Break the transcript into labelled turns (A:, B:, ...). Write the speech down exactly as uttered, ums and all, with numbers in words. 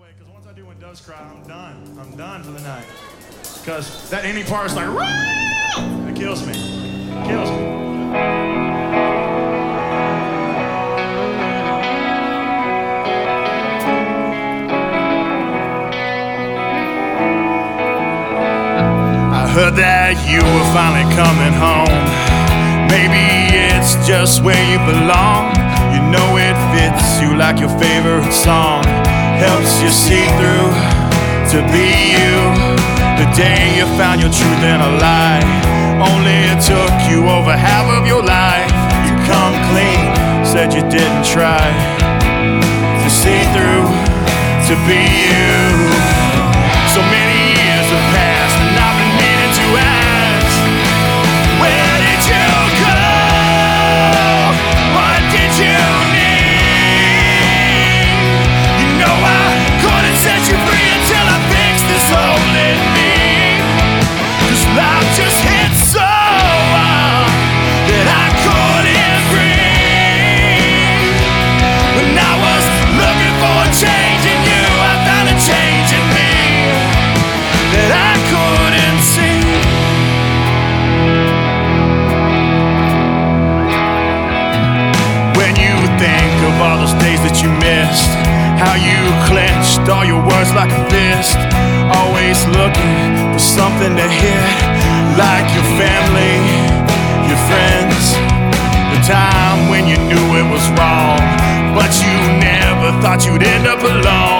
A: way, because once I do When Doves Cry, I'm done. I'm done for the night. Because that ending part is like, it kills me. It kills me. I heard that you were finally coming home. Maybe it's just where you belong. You know it fits you like your favorite song. Helps you see through to be you. The day you found your truth in a lie. Only it took you over half of your life. You come clean, said you didn't try to see through to be you. So many years have passed and I've been meaning to ask, where did you go? What did you need? You know I couldn't set you free until I fixed this hole in me. Cause life just hit so hard that I couldn't breathe. When I was looking for a change in you, I found a change in me that I couldn't see. When you think of all those days that you missed, how you clenched all your words like a fist, always looking for something to hit, like your family, your friends, the time when you knew it was wrong, but you never thought you'd end up alone.